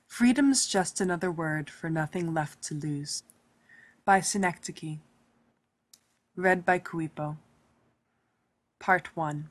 Freedom's just another word for nothing left to lose. By Synecdoche. Read by Kuipo. Part 1.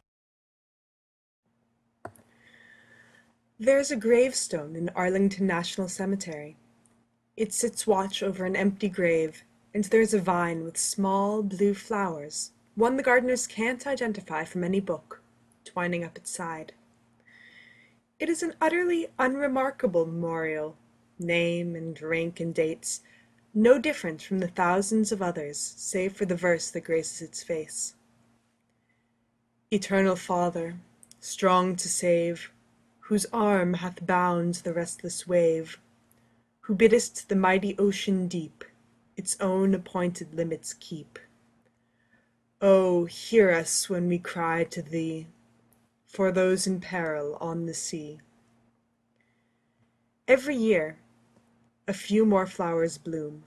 There is a gravestone in Arlington National Cemetery. It sits watch over an empty grave, and there is a vine with small blue flowers, one the gardeners can't identify from any book, twining up its side. It is an utterly unremarkable memorial, name and rank and dates, no different from the thousands of others, save for the verse that graces its face. Eternal Father, strong to save, whose arm hath bound the restless wave, who biddest the mighty ocean deep its own appointed limits keep. Oh, hear us when we cry to thee, for those in peril on the sea. Every year, a few more flowers bloom.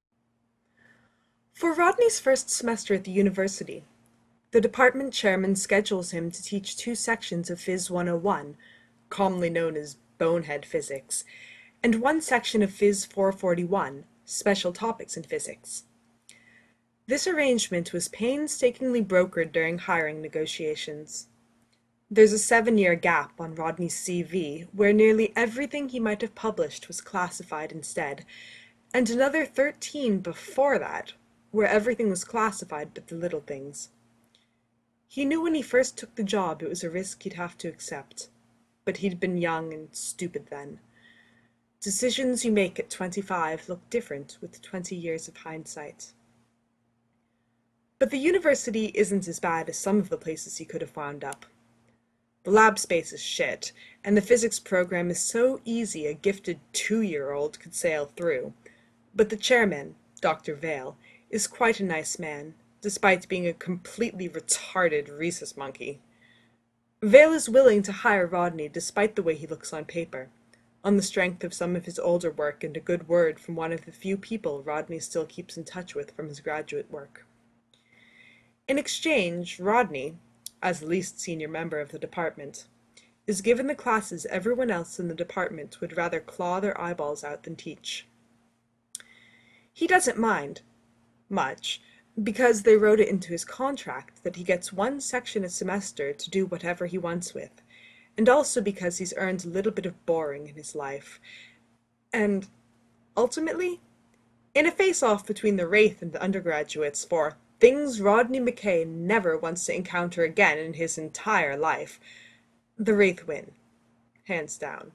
For Rodney's first semester at the university, the department chairman schedules him to teach 2 sections of Phys 101, commonly known as bonehead physics, and 1 section of Phys 441, special topics in physics. This arrangement was painstakingly brokered during hiring negotiations. There's a 7-year gap on Rodney's CV where nearly everything he might have published was classified instead, and another 13 before that where everything was classified but the little things. He knew when he first took the job it was a risk he'd have to accept, but he'd been young and stupid then. Decisions you make at 25 look different with 20 years of hindsight. But the university isn't as bad as some of the places he could have wound up. The lab space is shit, and the physics program is so easy a gifted 2-year-old could sail through. But the chairman, Dr. Vale, is quite a nice man, despite being a completely retarded rhesus monkey. Vale is willing to hire Rodney despite the way he looks on paper, on the strength of some of his older work and a good word from one of the few people Rodney still keeps in touch with from his graduate work. In exchange, Rodney, as the least senior member of the department, is given the classes everyone else in the department would rather claw their eyeballs out than teach. He doesn't mind, much, because they wrote it into his contract that he gets 1 section a semester to do whatever he wants with, and also because he's earned a little bit of boring in his life. And, ultimately, in a face-off between the Wraith and the undergraduates for things Rodney McKay never wants to encounter again in his entire life, the Wraith win, hands down.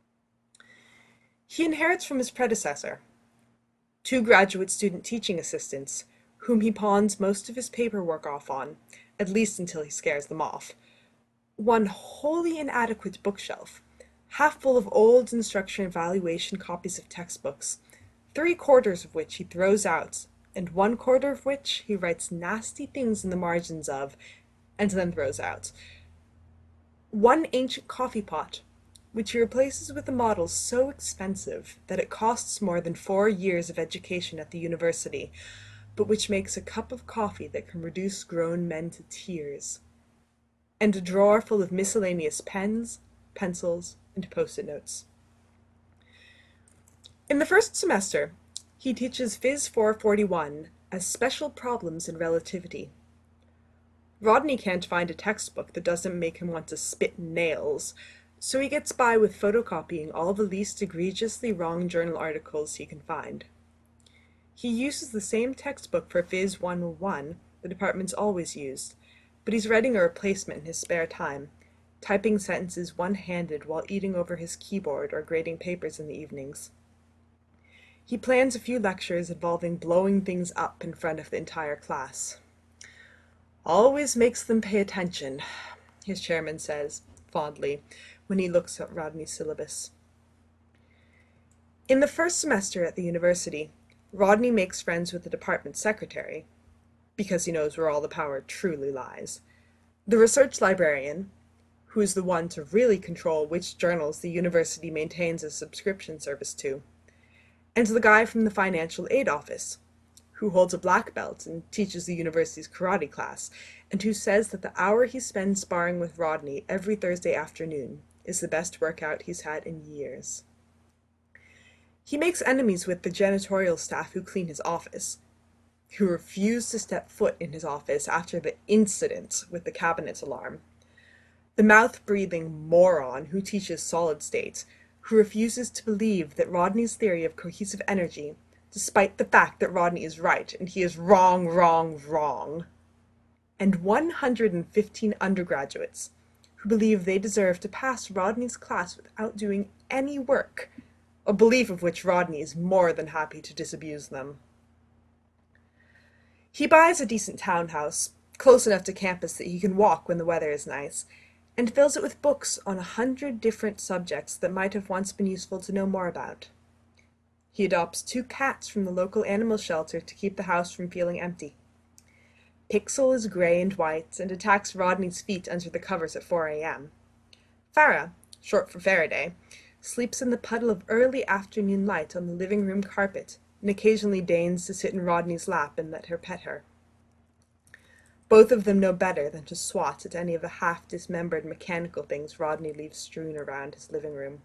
He inherits from his predecessor, 2 graduate student teaching assistants, whom he pawns most of his paperwork off on, at least until he scares them off, 1 wholly inadequate bookshelf, half full of old instruction evaluation copies of textbooks, 3/4 of which he throws out, and 1/4 of which he writes nasty things in the margins of, and then throws out. 1 ancient coffee pot, which he replaces with a model so expensive that it costs more than 4 years of education at the university, but which makes a cup of coffee that can reduce grown men to tears. And a drawer full of miscellaneous pens, pencils, and post-it notes. In the first semester, he teaches Phys 441 as special problems in relativity. Rodney can't find a textbook that doesn't make him want to spit nails, so he gets by with photocopying all the least egregiously wrong journal articles he can find. He uses the same textbook for Phys 101 the department's always used, but he's writing a replacement in his spare time, typing sentences one-handed while eating over his keyboard or grading papers in the evenings. He plans a few lectures involving blowing things up in front of the entire class. Always makes them pay attention, his chairman says, fondly, when he looks at Rodney's syllabus. In the first semester at the university, Rodney makes friends with the department secretary, because he knows where all the power truly lies, the research librarian, who is the one to really control which journals the university maintains a subscription service to, and the guy from the financial aid office, who holds a black belt and teaches the university's karate class, and who says that the hour he spends sparring with Rodney every Thursday afternoon is the best workout he's had in years. He makes enemies with the janitorial staff who clean his office, who refuse to step foot in his office after the incident with the cabinet alarm, the mouth-breathing moron who teaches solid state, who refuses to believe that Rodney's theory of cohesive energy, despite the fact that Rodney is right and he is wrong, wrong, wrong, and 115 undergraduates who believe they deserve to pass Rodney's class without doing any work, a belief of which Rodney is more than happy to disabuse them. He buys a decent townhouse, close enough to campus that he can walk when the weather is nice, and fills it with books on 100 different subjects that might have once been useful to know more about. He adopts 2 cats from the local animal shelter to keep the house from feeling empty. Pixel is grey and white and attacks Rodney's feet under the covers at 4 a.m. Farah, short for Faraday, sleeps in the puddle of early afternoon light on the living room carpet and occasionally deigns to sit in Rodney's lap and let her pet her. Both of them know better than to swat at any of the half-dismembered mechanical things Rodney leaves strewn around his living room.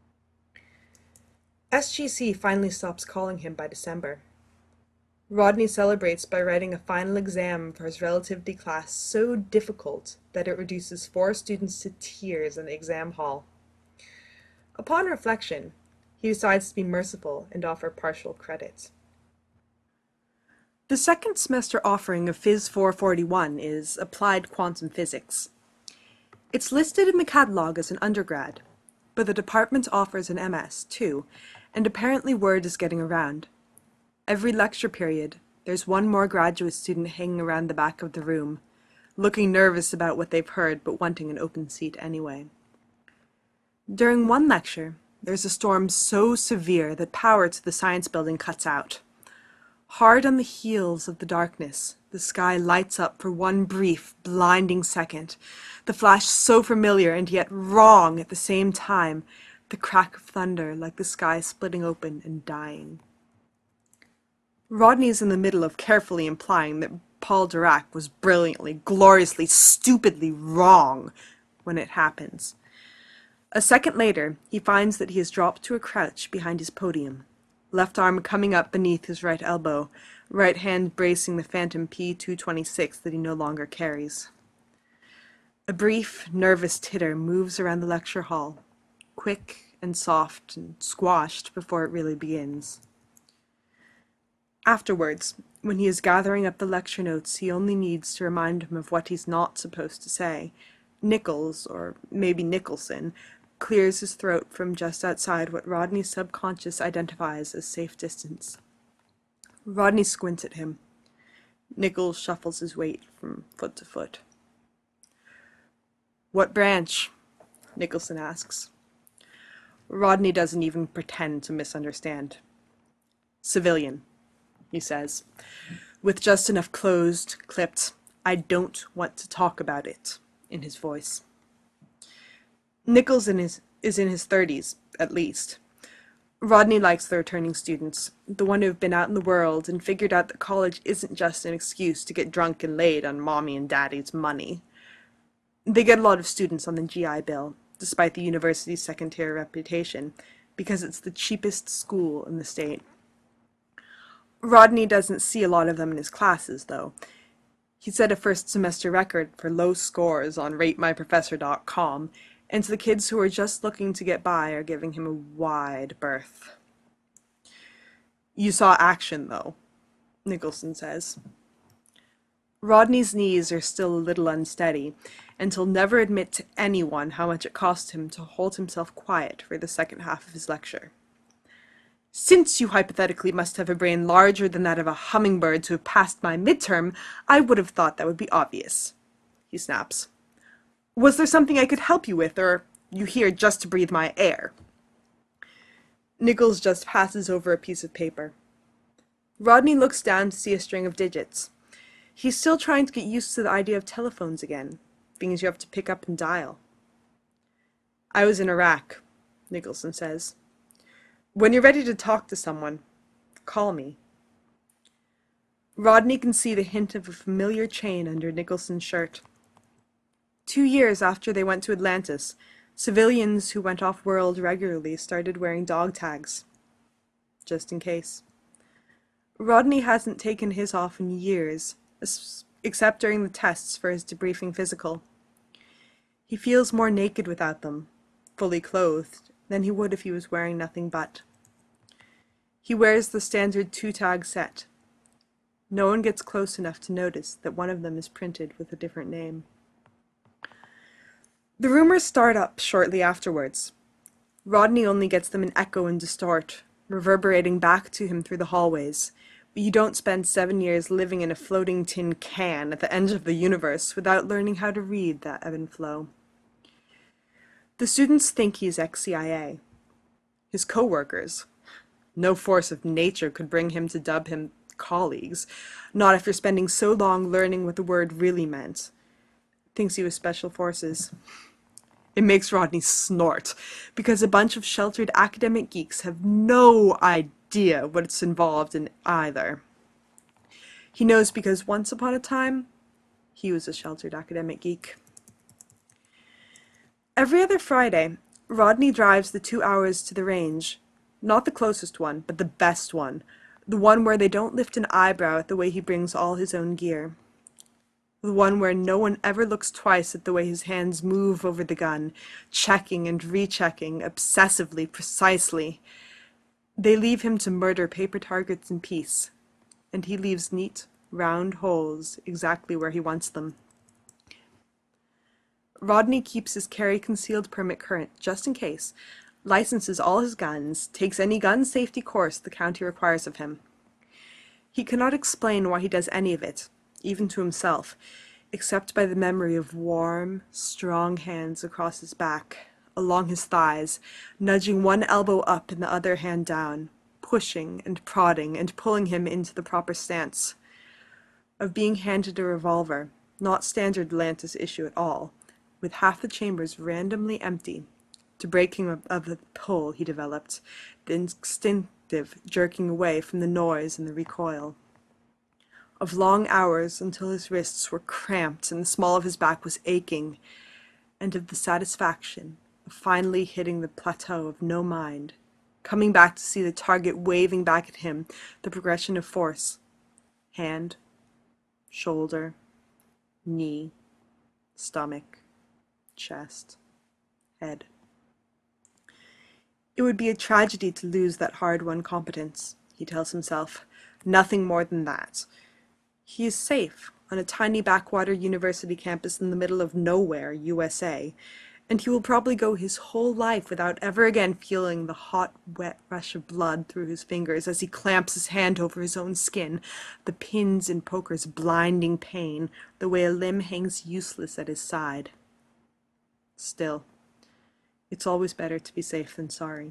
SGC finally stops calling him by December. Rodney celebrates by writing a final exam for his relativity class so difficult that it reduces 4 students to tears in the exam hall. Upon reflection, he decides to be merciful and offer partial credit. The second semester offering of Phys 441 is Applied Quantum Physics. It's listed in the catalog as an undergrad, but the department offers an MS too, and apparently word is getting around. Every lecture period, there's one more graduate student hanging around the back of the room, looking nervous about what they've heard but wanting an open seat anyway. During one lecture, there's a storm so severe that power to the science building cuts out. Hard on the heels of the darkness, the sky lights up for one brief, blinding second, the flash so familiar and yet wrong at the same time, the crack of thunder like the sky splitting open and dying. Rodney's in the middle of carefully implying that Paul Dirac was brilliantly, gloriously, stupidly wrong when it happens. A second later, he finds that he has dropped to a crouch behind his podium, left arm coming up beneath his right elbow, right hand bracing the phantom P226 that he no longer carries. A brief, nervous titter moves around the lecture hall, quick and soft and squashed before it really begins. Afterwards, when he is gathering up the lecture notes he only needs to remind him of what he's not supposed to say, Nichols, or maybe Nicholson, clears his throat from just outside what Rodney's subconscious identifies as safe distance. Rodney squints at him. Nichols shuffles his weight from foot to foot. "What branch?" Nicholson asks. Rodney doesn't even pretend to misunderstand. "Civilian," he says, with just enough closed, clipped, "I don't want to talk about it" in his voice. Nichols is in his 30s, at least. Rodney likes the returning students, the one who've been out in the world and figured out that college isn't just an excuse to get drunk and laid on mommy and daddy's money. They get a lot of students on the GI Bill, despite the university's second-tier reputation, because it's the cheapest school in the state. Rodney doesn't see a lot of them in his classes, though. He set a first-semester record for low scores on RateMyProfessor.com, and the kids who are just looking to get by are giving him a wide berth. "You saw action, though," Nicholson says. Rodney's knees are still a little unsteady, and he'll never admit to anyone how much it cost him to hold himself quiet for the second half of his lecture. "Since you hypothetically must have a brain larger than that of a hummingbird to have passed my midterm, I would have thought that would be obvious," he snaps. "Was there something I could help you with, or you here just to breathe my air?" Nichols just passes over a piece of paper. Rodney looks down to see a string of digits. He's still trying to get used to the idea of telephones again, things you have to pick up and dial. "I was in Iraq," Nicholson says. "When you're ready to talk to someone, call me." Rodney can see the hint of a familiar chain under Nicholson's shirt. 2 years after they went to Atlantis, civilians who went off-world regularly started wearing dog tags. just in case. Rodney hasn't taken his off in years, except during the tests for his debriefing physical. He feels more naked without them, fully clothed, than he would if he was wearing nothing but. He wears the standard 2-tag set. No one gets close enough to notice that one of them is printed with a different name. The rumors start up shortly afterwards. Rodney only gets them in echo and distort, reverberating back to him through the hallways. But you don't spend 7 years living in a floating tin can at the end of the universe without learning how to read that ebb and flow. The students think he's ex-CIA. His co-workers. No force of nature could bring him to dub him colleagues, not after spending so long learning what the word really meant. Thinks he was Special Forces. It makes Rodney snort, because a bunch of sheltered academic geeks have no idea what's involved in either. He knows because once upon a time, he was a sheltered academic geek. Every other Friday, Rodney drives the 2 hours to the range. Not the closest one, but the best one. The one where they don't lift an eyebrow at the way he brings all his own gear. The one where no one ever looks twice at the way his hands move over the gun, checking and rechecking, obsessively, precisely. They leave him to murder paper targets in peace, and he leaves neat, round holes exactly where he wants them. Rodney keeps his carry concealed permit current, just in case, licenses all his guns, takes any gun safety course the county requires of him. He cannot explain why he does any of it, even to himself, except by the memory of warm, strong hands across his back, along his thighs, nudging one elbow up and the other hand down, pushing and prodding and pulling him into the proper stance. Of being handed a revolver, not standard Lantis issue at all, with half the chambers randomly empty, to break him of the pull he developed, the instinctive jerking away from the noise and the recoil. Of long hours until his wrists were cramped and the small of his back was aching, and of the satisfaction of finally hitting the plateau of no mind, coming back to see the target waving back at him the progression of force. Hand, shoulder, knee, stomach, chest, head. It would be a tragedy to lose that hard-won competence, he tells himself. Nothing more than that. He is safe on a tiny backwater university campus in the middle of nowhere, USA, and he will probably go his whole life without ever again feeling the hot, wet rush of blood through his fingers as he clamps his hand over his own skin, the pins in Poker's blinding pain, the way a limb hangs useless at his side. Still, it's always better to be safe than sorry.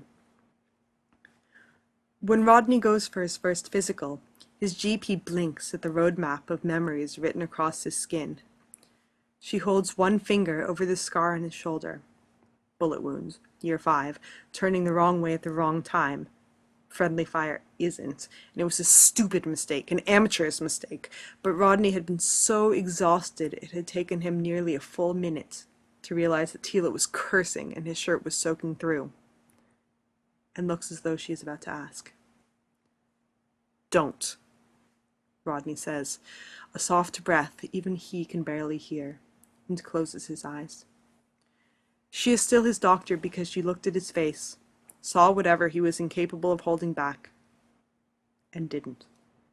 When Rodney goes for his first physical, his GP blinks at the roadmap of memories written across his skin. She holds one finger over the scar on his shoulder. Bullet wounds, year 5, turning the wrong way at the wrong time. Friendly fire isn't, and it was a stupid mistake, an amateur's mistake, but Rodney had been so exhausted it had taken him nearly a full minute to realize that Tila was cursing and his shirt was soaking through, and looks as though she is about to ask. "Don't," Rodney says, a soft breath even he can barely hear, and closes his eyes. She is still his doctor because she looked at his face, saw whatever he was incapable of holding back, and didn't.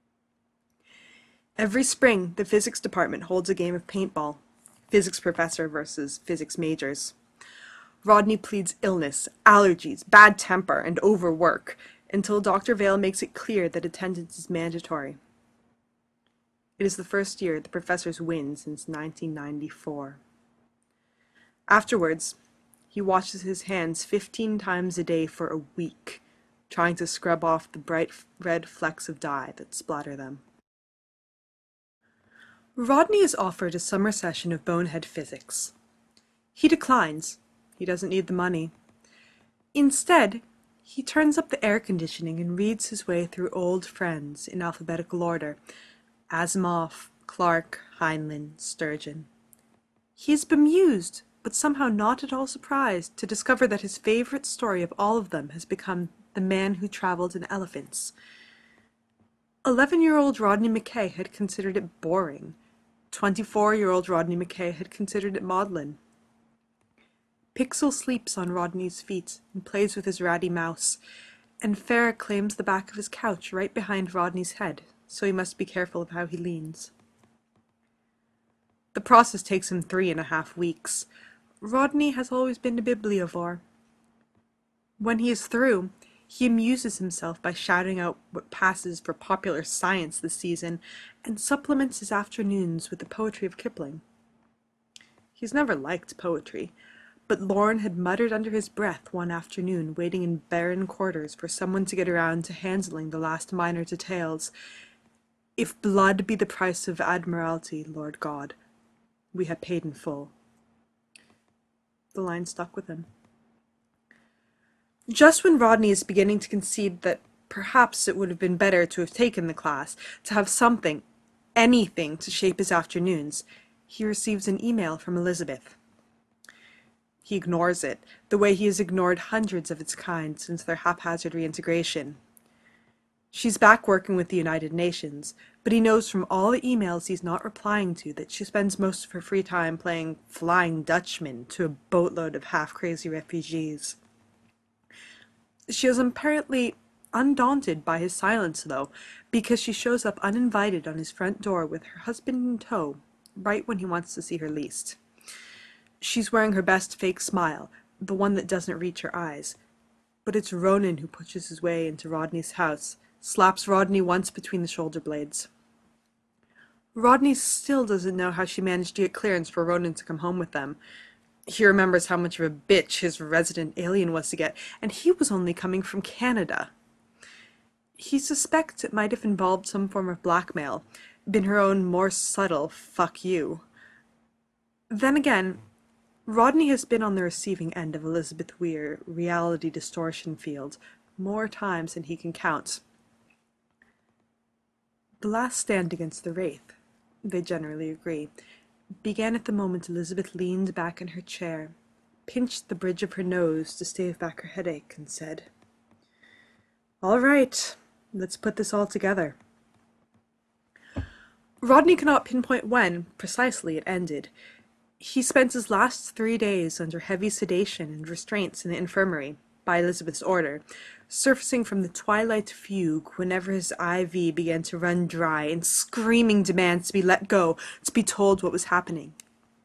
Every spring, the physics department holds a game of paintball, physics professor versus physics majors. Rodney pleads illness, allergies, bad temper, and overwork, until Dr. Vale makes it clear that attendance is mandatory. It is the first year the professors win since 1994. Afterwards, he washes his hands 15 times a day for a week, trying to scrub off the bright red flecks of dye that splatter them. Rodney is offered a summer session of bonehead physics. He declines. He doesn't need the money. Instead, he turns up the air conditioning and reads his way through old friends in alphabetical order: Asimov, Clarke, Heinlein, Sturgeon. He is bemused, but somehow not at all surprised, to discover that his favorite story of all of them has become the man who traveled in elephants. 11-year-old Rodney McKay had considered it boring. 24-year-old Rodney McKay had considered it maudlin. Pixel sleeps on Rodney's feet and plays with his ratty mouse, and Farah claims the back of his couch right behind Rodney's head, so he must be careful of how he leans. The process takes him 3.5 weeks. Rodney has always been a bibliovore. When he is through, he amuses himself by shouting out what passes for popular science this season, and supplements his afternoons with the poetry of Kipling. He's never liked poetry, but Lorne had muttered under his breath one afternoon, waiting in barren quarters for someone to get around to handling the last minor details. "If blood be the price of admiralty, Lord God, we have paid in full." The line stuck with him. Just when Rodney is beginning to concede that perhaps it would have been better to have taken the class, to have something, anything, to shape his afternoons, he receives an email from Elizabeth. He ignores it, the way he has ignored hundreds of its kind since their haphazard reintegration. She's back working with the United Nations, but he knows from all the emails he's not replying to that she spends most of her free time playing Flying Dutchman to a boatload of half-crazy refugees. She is apparently undaunted by his silence, though, because she shows up uninvited on his front door with her husband in tow, right when he wants to see her least. She's wearing her best fake smile, the one that doesn't reach her eyes. But it's Ronan who pushes his way into Rodney's house, slaps Rodney once between the shoulder blades. Rodney still doesn't know how she managed to get clearance for Ronan to come home with them. He remembers how much of a bitch his resident alien was to get, and he was only coming from Canada. He suspects it might have involved some form of blackmail, been her own more subtle "fuck you." Then again, Rodney has been on the receiving end of Elizabeth Weir reality distortion field more times than he can count. The last stand against the Wraith, they generally agree, began at the moment Elizabeth leaned back in her chair, pinched the bridge of her nose to stave back her headache, and said, "All right, let's put this all together." Rodney cannot pinpoint when, precisely, it ended. He spent his last 3 days under heavy sedation and restraints in the infirmary, by Elizabeth's order, surfacing from the twilight fugue whenever his IV began to run dry, and screaming demands to be let go, to be told what was happening.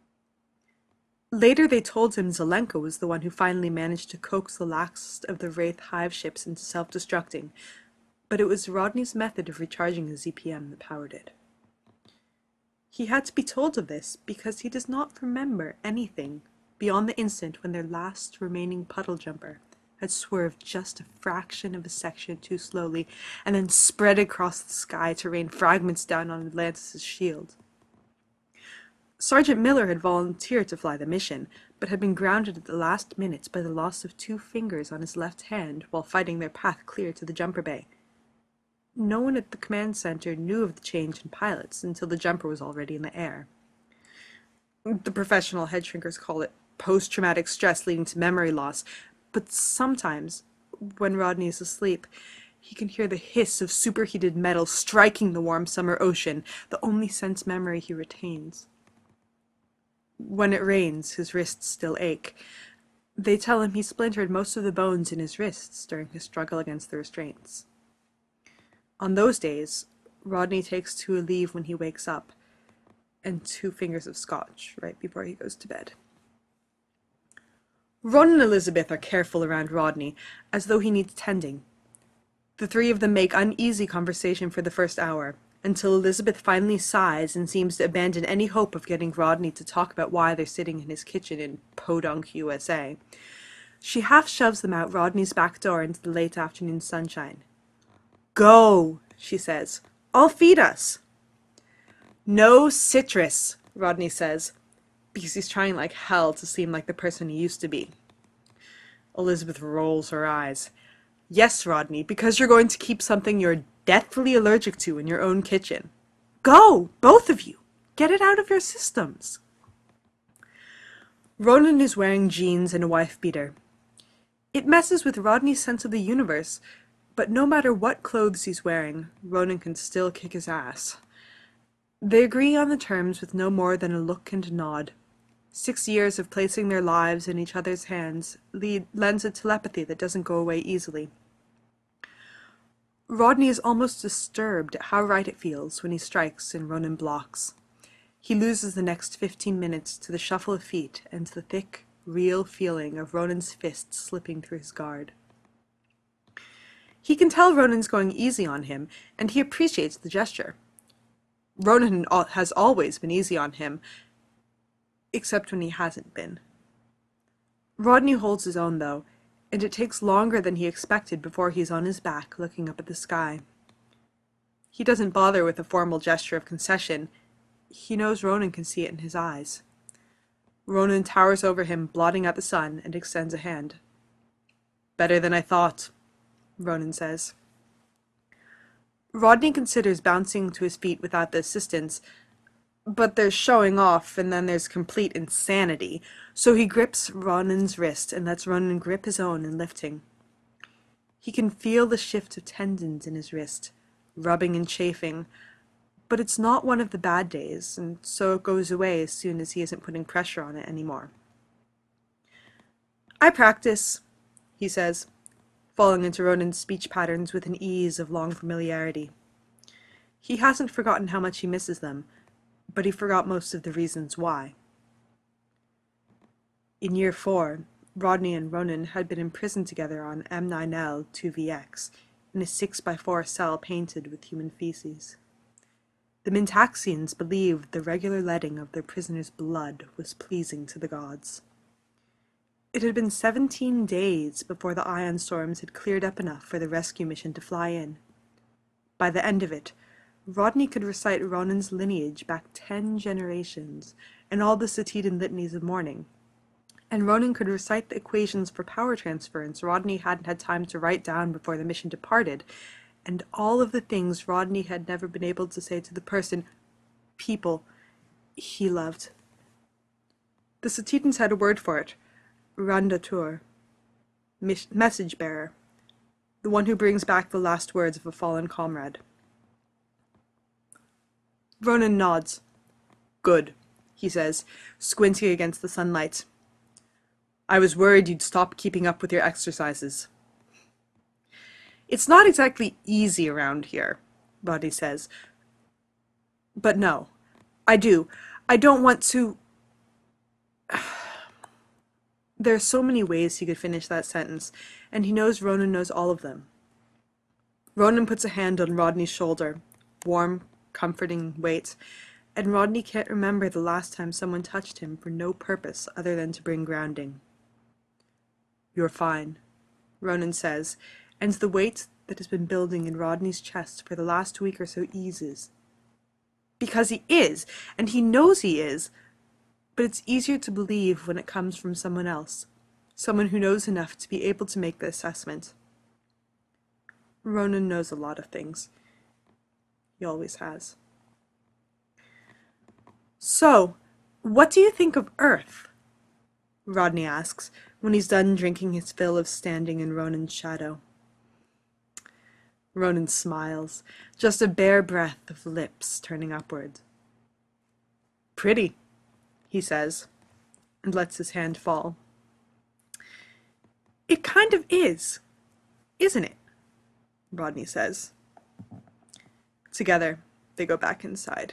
Later they told him Zelenko was the one who finally managed to coax the last of the Wraith hive ships into self-destructing, but it was Rodney's method of recharging his ZPM that powered it. He had to be told of this because he does not remember anything beyond the instant when their last remaining puddle jumper had swerved just a fraction of a section too slowly and then spread across the sky to rain fragments down on Atlantis' shield. Sergeant Miller had volunteered to fly the mission, but had been grounded at the last minute by the loss of 2 fingers on his left hand while fighting their path clear to the jumper bay. No one at the command center knew of the change in pilots until the jumper was already in the air. The professional head shrinkers call it post-traumatic stress leading to memory loss, but sometimes, when Rodney is asleep, he can hear the hiss of superheated metal striking the warm summer ocean, the only sense memory he retains. When it rains, his wrists still ache. They tell him he splintered most of the bones in his wrists during his struggle against the restraints. On those days, Rodney takes 2 Aleve when he wakes up, and 2 fingers of scotch right before he goes to bed. Ron and Elizabeth are careful around Rodney, as though he needs tending. The 3 of them make uneasy conversation for the first hour, until Elizabeth finally sighs and seems to abandon any hope of getting Rodney to talk about why they're sitting in his kitchen in Podunk, USA. She half shoves them out Rodney's back door into the late afternoon sunshine. "Go," she says. "I'll feed us." "No citrus," Rodney says, because he's trying like hell to seem like the person he used to be. Elizabeth rolls her eyes. "Yes, Rodney, because you're going to keep something you're deathly allergic to in your own kitchen. Go, both of you. Get it out of your systems." Ronan is wearing jeans and a wife-beater. It messes with Rodney's sense of the universe, but no matter what clothes he's wearing, Ronan can still kick his ass. They agree on the terms with no more than a look and a nod. 6 years of placing their lives in each other's hands lends a telepathy that doesn't go away easily. Rodney is almost disturbed at how right it feels when he strikes and Ronan blocks. He loses the next 15 minutes to the shuffle of feet and to the thick, real feeling of Ronan's fist slipping through his guard. He can tell Ronan's going easy on him, and he appreciates the gesture. Ronan has always been easy on him, except when he hasn't been. Rodney holds his own, though, and it takes longer than he expected before he's on his back looking up at the sky. He doesn't bother with a formal gesture of concession. He knows Ronan can see it in his eyes. Ronan towers over him, blotting out the sun, and extends a hand. "Better than I thought," Ronan says. Rodney considers bouncing to his feet without the assistance, but there's showing off and then there's complete insanity, so he grips Ronan's wrist and lets Ronan grip his own in lifting. He can feel the shift of tendons in his wrist, rubbing and chafing, but it's not one of the bad days, and so it goes away as soon as he isn't putting pressure on it anymore. "I practice," he says, falling into Ronan's speech patterns with an ease of long familiarity. He hasn't forgotten how much he misses them, but he forgot most of the reasons why. In year 4, Rodney and Ronan had been imprisoned together on M9L 2VX in a 6x4 cell painted with human feces. The Mintaxians believed the regular letting of their prisoners' blood was pleasing to the gods. It had been 17 days before the ion storms had cleared up enough for the rescue mission to fly in. By the end of it, Rodney could recite Ronan's lineage back 10 generations and all the Satidan litanies of mourning. And Ronan could recite the equations for power transference Rodney hadn't had time to write down before the mission departed, and all of the things Rodney had never been able to say to the people he loved. The Satidans had a word for it: Randatur, message bearer, the one who brings back the last words of a fallen comrade. Ronan nods. "Good," he says, squinting against the sunlight. "I was worried you'd stop keeping up with your exercises." "It's not exactly easy around here," Rodney says. "But no, I do. I don't want to..." There are so many ways he could finish that sentence, and he knows Ronan knows all of them. Ronan puts a hand on Rodney's shoulder, warm, comforting weight, and Rodney can't remember the last time someone touched him for no purpose other than to bring grounding. "You're fine," Ronan says, and the weight that has been building in Rodney's chest for the last week or so eases. Because he is, and he knows he is, but it's easier to believe when it comes from someone else, someone who knows enough to be able to make the assessment. Ronan knows a lot of things. He always has. "So, what do you think of Earth?" Rodney asks, when he's done drinking his fill of standing in Ronan's shadow. Ronan smiles, just a bare breath of lips turning upward. "Pretty," he says, and lets his hand fall. "It kind of is, isn't it?" Rodney says. Together, they go back inside.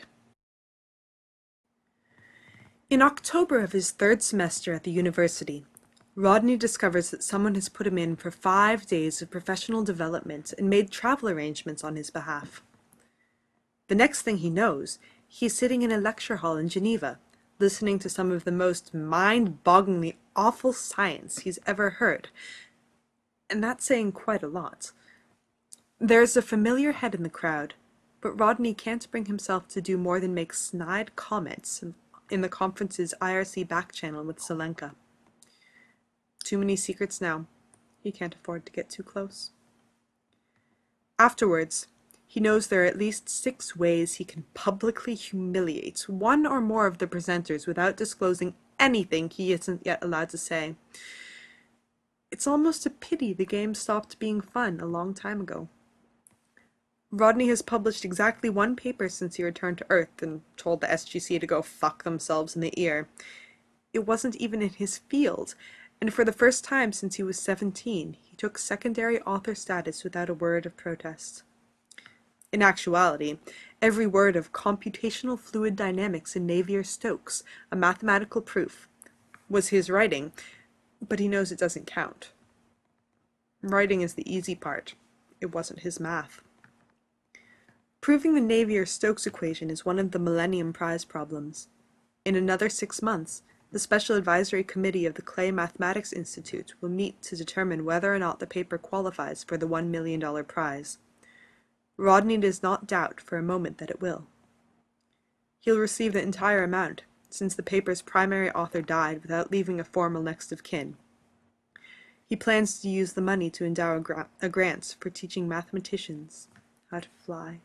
In October of his 3rd semester at the university, Rodney discovers that someone has put him in for 5 days of professional development and made travel arrangements on his behalf. The next thing he knows, he's sitting in a lecture hall in Geneva, listening to some of the most mind-bogglingly awful science he's ever heard. And that's saying quite a lot. There's a familiar head in the crowd, but Rodney can't bring himself to do more than make snide comments in the conference's IRC back channel with Selenka. Too many secrets now. He can't afford to get too close. Afterwards, he knows there are at least 6 ways he can publicly humiliate one or more of the presenters without disclosing anything he isn't yet allowed to say. It's almost a pity the game stopped being fun a long time ago. Rodney has published exactly one paper since he returned to Earth and told the SGC to go fuck themselves in the ear. It wasn't even in his field, and for the first time since he was 17, he took secondary author status without a word of protest. In actuality, every word of computational fluid dynamics in Navier-Stokes, a mathematical proof, was his writing, but he knows it doesn't count. Writing is the easy part. It wasn't his math. Proving the Navier-Stokes equation is one of the Millennium Prize problems. In another 6 months, the Special Advisory Committee of the Clay Mathematics Institute will meet to determine whether or not the paper qualifies for the $1 million prize. Rodney does not doubt for a moment that it will. He'll receive the entire amount, since the paper's primary author died without leaving a formal next of kin. He plans to use the money to endow a grant for teaching mathematicians how to fly.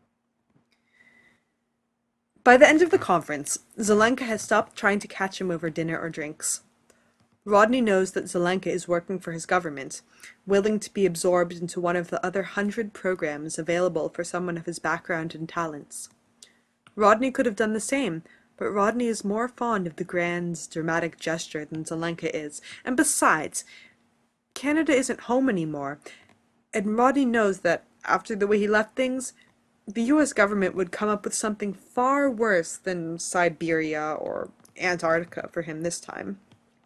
By the end of the conference, Zelenka has stopped trying to catch him over dinner or drinks. Rodney knows that Zelenka is working for his government, willing to be absorbed into one of the other 100 programs available for someone of his background and talents. Rodney could have done the same, but Rodney is more fond of the grand, dramatic gesture than Zelenka is, and besides, Canada isn't home anymore, and Rodney knows that, after the way he left things, the US government would come up with something far worse than Siberia or Antarctica for him this time.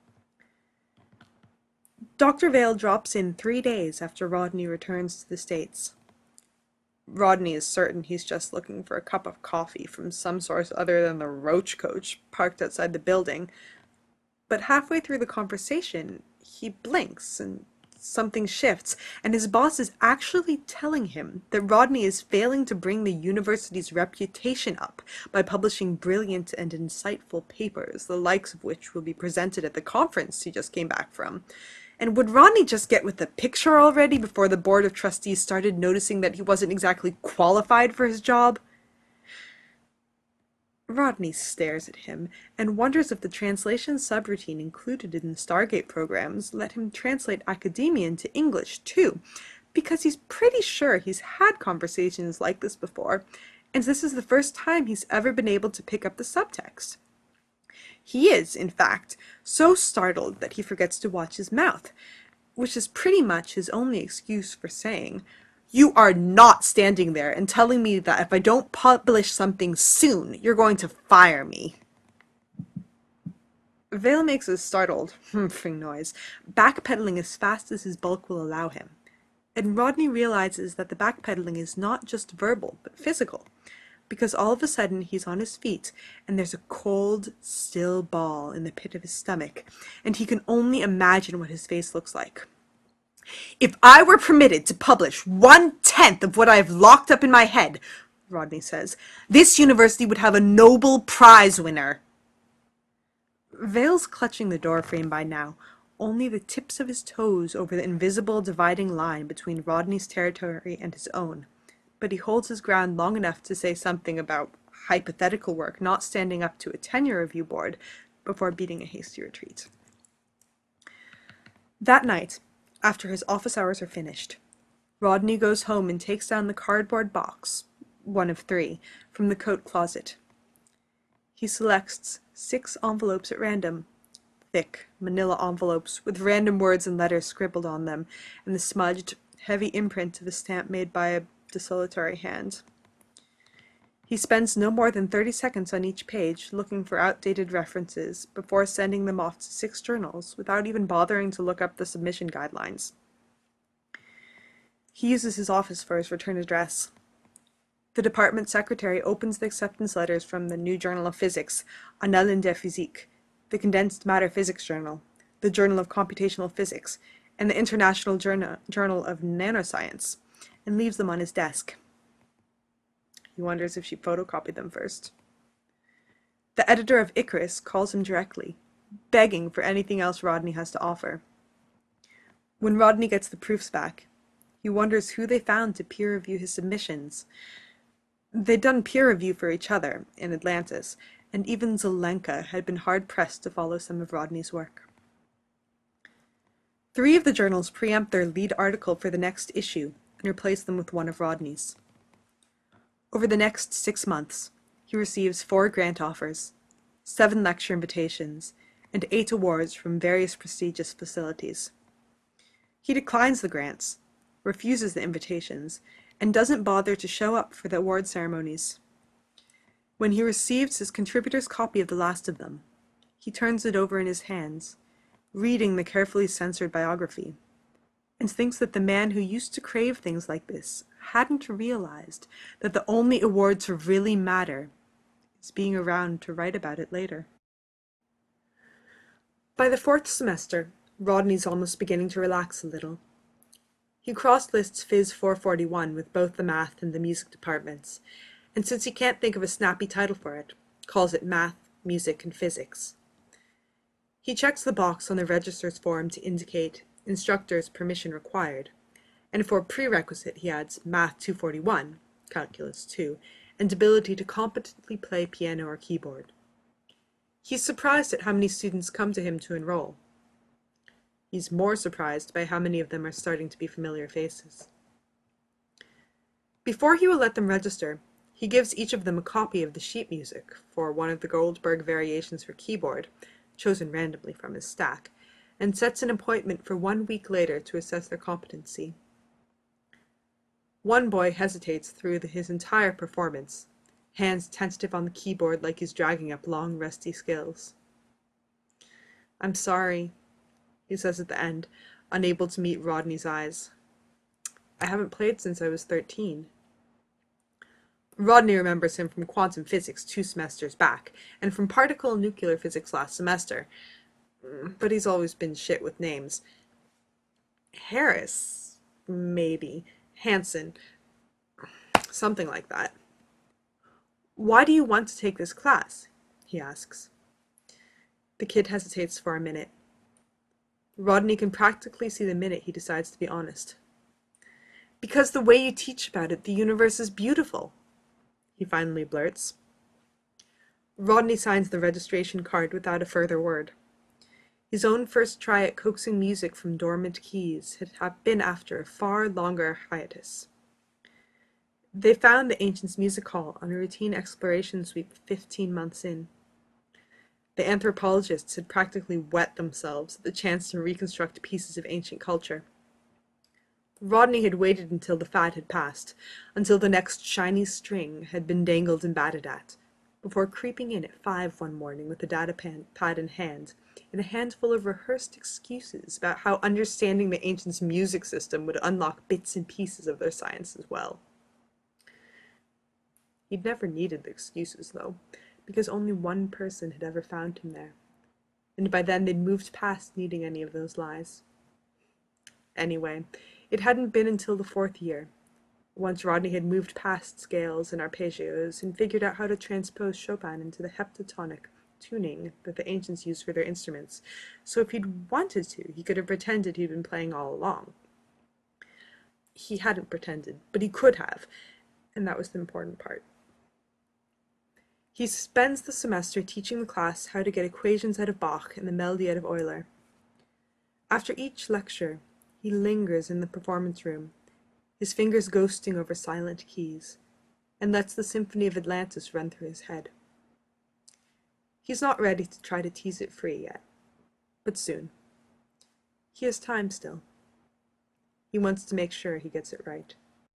Dr. Vale drops in 3 days after Rodney returns to the States. Rodney is certain he's just looking for a cup of coffee from some source other than the roach coach parked outside the building, but halfway through the conversation, he blinks and something shifts, and his boss is actually telling him that Rodney is failing to bring the university's reputation up by publishing brilliant and insightful papers, the likes of which will be presented at the conference he just came back from. And would Rodney just get with the picture already before the board of trustees started noticing that he wasn't exactly qualified for his job? Rodney stares at him and wonders if the translation subroutine included in the Stargate programs let him translate academia into English too, because he's pretty sure he's had conversations like this before, and this is the first time he's ever been able to pick up the subtext. He is, in fact, so startled that he forgets to watch his mouth, which is pretty much his only excuse for saying, "You are not standing there and telling me that if I don't publish something soon, you're going to fire me." Vale makes a startled humphring noise, backpedaling as fast as his bulk will allow him. And Rodney realizes that the backpedaling is not just verbal, but physical, because all of a sudden he's on his feet, and there's a cold, still ball in the pit of his stomach, and he can only imagine what his face looks like. "If I were permitted to publish 1/10 of what I have locked up in my head," Rodney says, "this university would have a Nobel Prize winner." Vale's clutching the doorframe by now, only the tips of his toes over the invisible dividing line between Rodney's territory and his own, but he holds his ground long enough to say something about hypothetical work not standing up to a tenure review board before beating a hasty retreat. That night, after his office hours are finished, Rodney goes home and takes down the cardboard box, one of 3, from the coat closet. He selects 6 envelopes at random, thick, manila envelopes with random words and letters scribbled on them, and the smudged, heavy imprint of a stamp made by a desultory hand. He spends no more than 30 seconds on each page looking for outdated references before sending them off to 6 journals without even bothering to look up the submission guidelines. He uses his office for his return address. The department secretary opens the acceptance letters from the New Journal of Physics, Annalen der Physik, the Condensed Matter Physics Journal, the Journal of Computational Physics, and the International Journal of Nanoscience, and leaves them on his desk. He wonders if she photocopied them first. The editor of Icarus calls him directly, begging for anything else Rodney has to offer. When Rodney gets the proofs back, he wonders who they found to peer review his submissions. They'd done peer review for each other in Atlantis, and even Zelenka had been hard-pressed to follow some of Rodney's work. 3 of the journals preempt their lead article for the next issue and replace them with one of Rodney's. Over the next 6 months, he receives 4 grant offers, 7 lecture invitations, and 8 awards from various prestigious facilities. He declines the grants, refuses the invitations, and doesn't bother to show up for the award ceremonies. When he receives his contributor's copy of the last of them, he turns it over in his hands, reading the carefully censored biography, and thinks that the man who used to crave things like this hadn't realized that the only awards that really matter is being around to write about it later. By the 4th semester, Rodney's almost beginning to relax a little. He cross-lists Phys 441 with both the math and the music departments, and since he can't think of a snappy title for it, calls it Math, Music, and Physics. He checks the box on the registrar's form to indicate instructor's permission required, and for prerequisite he adds Math 241, Calculus 2, and ability to competently play piano or keyboard. He's surprised at how many students come to him to enroll. He's more surprised by how many of them are starting to be familiar faces. Before he will let them register, he gives each of them a copy of the sheet music for one of the Goldberg variations for keyboard, chosen randomly from his stack, and sets an appointment for 1 week later to assess their competency. One boy hesitates through his entire performance, hands tentative on the keyboard like he's dragging up long, rusty scales. "I'm sorry," he says at the end, unable to meet Rodney's eyes. "I haven't played since I was 13. Rodney remembers him from quantum physics 2 semesters back, and from particle and nuclear physics last semester, but he's always been shit with names. Harris, maybe. Hansen. Something like that. "Why do you want to take this class?" he asks. The kid hesitates for a minute. Rodney can practically see the minute he decides to be honest. "Because the way you teach about it, the universe is beautiful," he finally blurts. Rodney signs the registration card without a further word. His own first try at coaxing music from dormant keys had been after a far longer hiatus. They found the Ancients Music Hall on a routine exploration sweep 15 months in. The anthropologists had practically wet themselves at the chance to reconstruct pieces of ancient culture. Rodney had waited until the fad had passed, until the next shiny string had been dangled and batted at, before creeping in at 5 one morning with a data pad in hand, and a handful of rehearsed excuses about how understanding the ancients' music system would unlock bits and pieces of their science as well. He'd never needed the excuses, though, because only one person had ever found him there, and by then they'd moved past needing any of those lies. Anyway, it hadn't been until the 4th year, once Rodney had moved past scales and arpeggios and figured out how to transpose Chopin into the heptatonic tuning that the ancients used for their instruments, so if he'd wanted to, he could have pretended he'd been playing all along. He hadn't pretended, but he could have, and that was the important part. He spends the semester teaching the class how to get equations out of Bach and the melody out of Euler. After each lecture, he lingers in the performance room, his fingers ghosting over silent keys, and lets the Symphony of Atlantis run through his head. He's not ready to try to tease it free yet, but soon. He has time still. He wants to make sure he gets it right.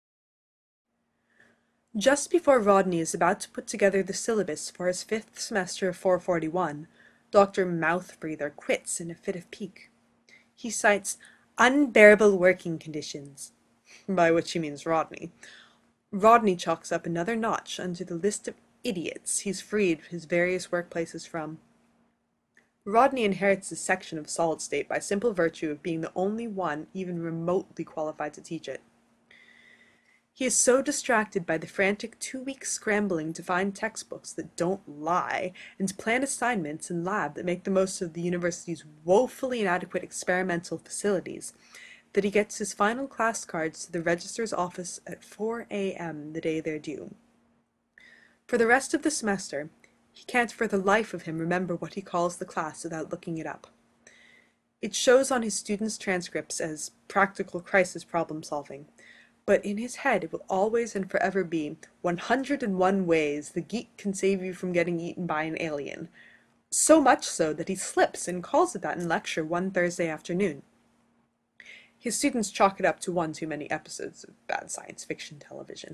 Just before Rodney is about to put together the syllabus for his 5th semester of 441, Dr. Mouthbreather quits in a fit of pique. He cites unbearable working conditions, by which he means Rodney. Rodney chalks up another notch under the list of idiots he's freed his various workplaces from. Rodney inherits his section of solid state by simple virtue of being the only one even remotely qualified to teach it. He is so distracted by the frantic 2-week scrambling to find textbooks that don't lie and to plan assignments in lab that make the most of the university's woefully inadequate experimental facilities that he gets his final class cards to the registrar's office at 4 a.m. the day they're due. For the rest of the semester, he can't for the life of him remember what he calls the class without looking it up. It shows on his students' transcripts as practical crisis problem solving, but in his head it will always and forever be 101 ways the geek can save you from getting eaten by an alien. So much so that he slips and calls it that in lecture one Thursday afternoon. His students chalk it up to one too many episodes of bad science fiction television.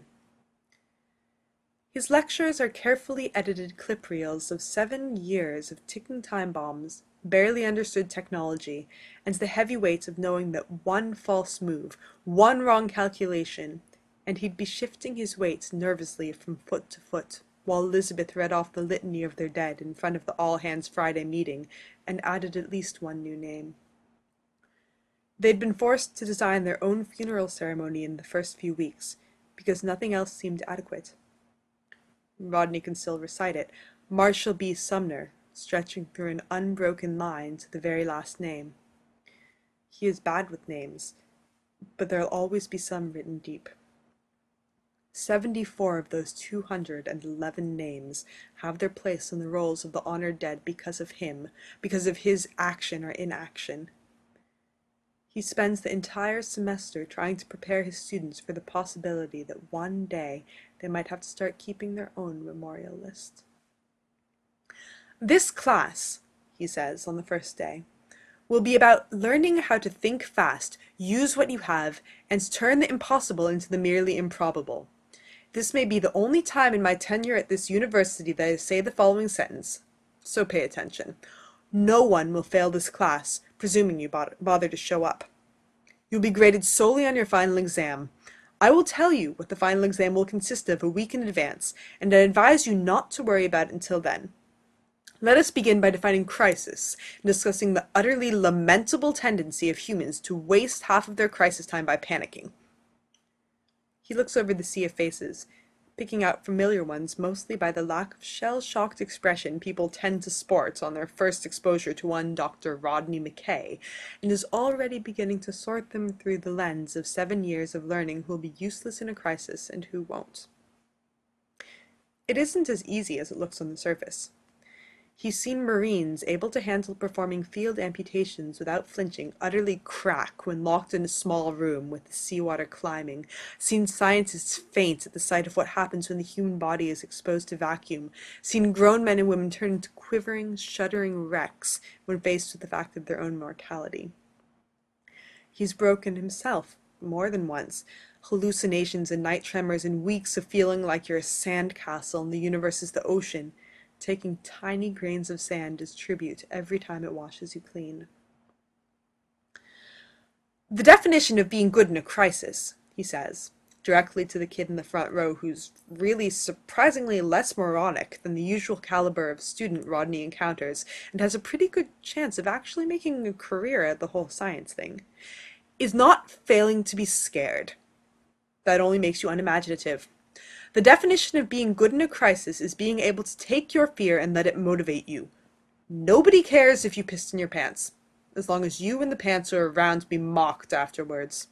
His lectures are carefully edited clip reels of 7 years of ticking time bombs, barely understood technology, and the heavy weight of knowing that one false move, one wrong calculation, and he'd be shifting his weight nervously from foot to foot, while Elizabeth read off the litany of their dead in front of the all-hands Friday meeting, and added at least one new name. They'd been forced to design their own funeral ceremony in the first few weeks, because nothing else seemed adequate. Rodney can still recite it, Marshall B. Sumner, stretching through an unbroken line to the very last name. He is bad with names, but there'll always be some written deep. 74 of those 211 names have their place in the rolls of the honored dead because of him, because of his action or inaction. He spends the entire semester trying to prepare his students for the possibility that one day they might have to start keeping their own memorial list. This class, he says on the first day, will be about learning how to think fast, use what you have, and turn the impossible into the merely improbable. This may be the only time in my tenure at this university that I say the following sentence, so pay attention. No one will fail this class, presuming you bother to show up. You'll be graded solely on your final exam. I will tell you what the final exam will consist of a week in advance, and I advise you not to worry about it until then. Let us begin by defining crisis and discussing the utterly lamentable tendency of humans to waste half of their crisis time by panicking. He looks over the sea of faces, picking out familiar ones mostly by the lack of shell-shocked expression people tend to sport on their first exposure to one Dr. Rodney McKay, and is already beginning to sort them through the lens of 7 years of learning who will be useless in a crisis and who won't. It isn't as easy as it looks on the surface. He's seen Marines able to handle performing field amputations without flinching utterly crack when locked in a small room with the seawater climbing, seen scientists faint at the sight of what happens when the human body is exposed to vacuum, seen grown men and women turn into quivering, shuddering wrecks when faced with the fact of their own mortality. He's broken himself more than once, hallucinations and night tremors and weeks of feeling like you're a sandcastle and the universe is the ocean, taking tiny grains of sand as tribute every time it washes you clean. The definition of being good in a crisis, he says, directly to the kid in the front row who's really surprisingly less moronic than the usual caliber of student Rodney encounters and has a pretty good chance of actually making a career at the whole science thing, is not failing to be scared. That only makes you unimaginative. The definition of being good in a crisis is being able to take your fear and let it motivate you. Nobody cares if you pissed in your pants, as long as you and the pants are around to be mocked afterwards.